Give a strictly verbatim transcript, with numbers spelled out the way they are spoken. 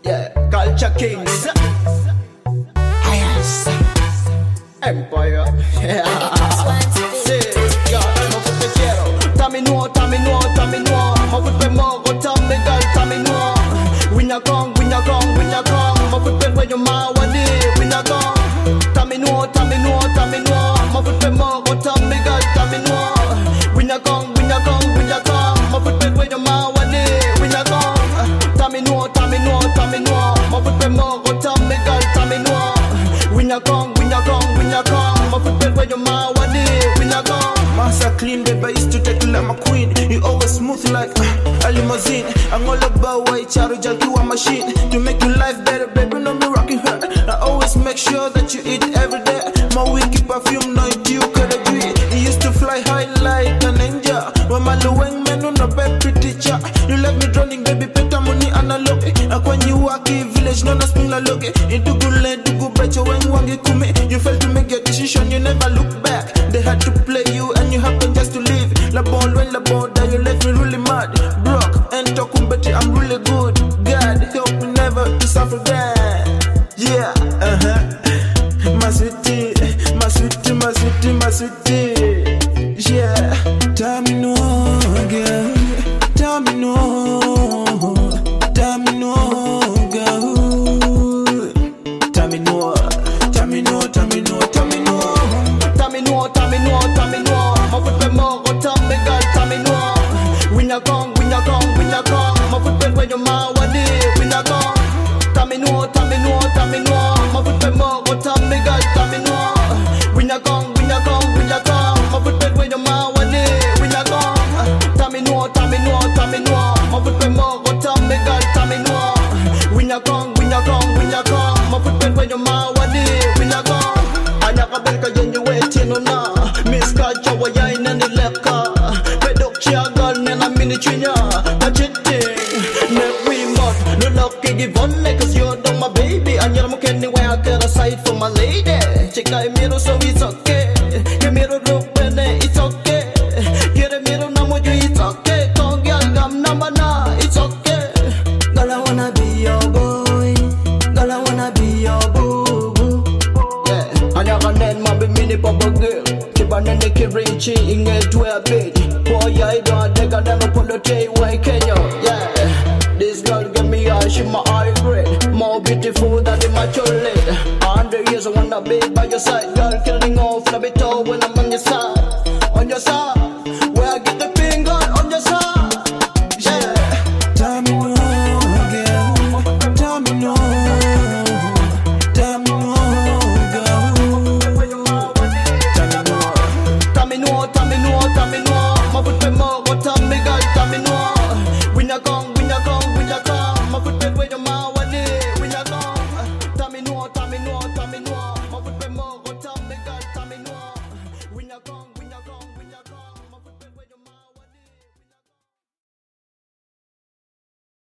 Yeah, Culture Kings. Yes. Empire. Yeah. See, yo, no te quiero. Tami no, tami no, tami no. Ma put me more, tami girl, tami no. When you come, when you come, when you come. Ma put me where you ma wadi. When you come. Tami no, tami no, tami no. Ma put me more, tami girl, tami no. When you come, when you come, when you come. Ma put me where you ma wadi. When you come. Tami no, tami no, tami no. Ma put me more, tami girl, tami no. When you come, when you come, when you come. Ma put me where you ma wadi. When you come. Massa clean, baby, I used to take you like my queen. You always smooth like uh, a limousine. I'm all about white charge, I'll do a machine. To make your life better, baby, no me rocking her. I always make sure that you eat every day. My wiki perfume, no you could agree. You used to fly high like an angel. When my loweng man on a baby teacher. You left me drowning, baby, peta money analog. And when you walk in village, no no spring la look. Into good land, to go bet your wang wangi kume. You failed to make your decision, you never look back. They had to play you and you happen just to leave. La ball when la ball that you left me really mad. Broke and talking better, I'm really good. God help me never to suffer again. Yeah, uh huh. My city, my city, my city, my city. Yeah, tell me no, girl. Tell me no, tell me no, girl. Tell me no, tell me no, tell me no, tell me no. Tell me no, tell me no, tell me no. Ma put me more, tell me girl, tell me no. When you come, when you come, when you come. Ma put me where you ma wadi. When you come. Tell me no, tell me no, tell me no. Ma put me more, tell me girl, tell me no. When you come, when you come, when you come. Ma put me where you ma wadi. When you come. Tell me no, tell me no, tell me no. Ma put me more, tell me girl, tell me no. When you come, when you come, when you come. Ma put me where you ma wadi. When you come. Anya kabel ka yen you waiting on na. Miss Kacha wa yain and the leka. Pedok chia gun and a mini chinya. Touch it thing. Make we must. No lucky give on cause you're done my baby. And you're not anywhere I get aside for my lady. Check out mirror so it's okay. Give me the look when it's okay. Get a mirror number you it's okay. Don't get gum number na it's okay. Girl I wanna be your boy. Girl I wanna be your boo boo. Yeah. And you're gonna my mini papa girl. Nene Kirichi inge tuwe page. Boy I don't take a damn apology way Kenya. Yeah. This girl give me a she my eye grade. More beautiful than the mature lady. A hundred years I wanna be by your side. Girl killing off the bit of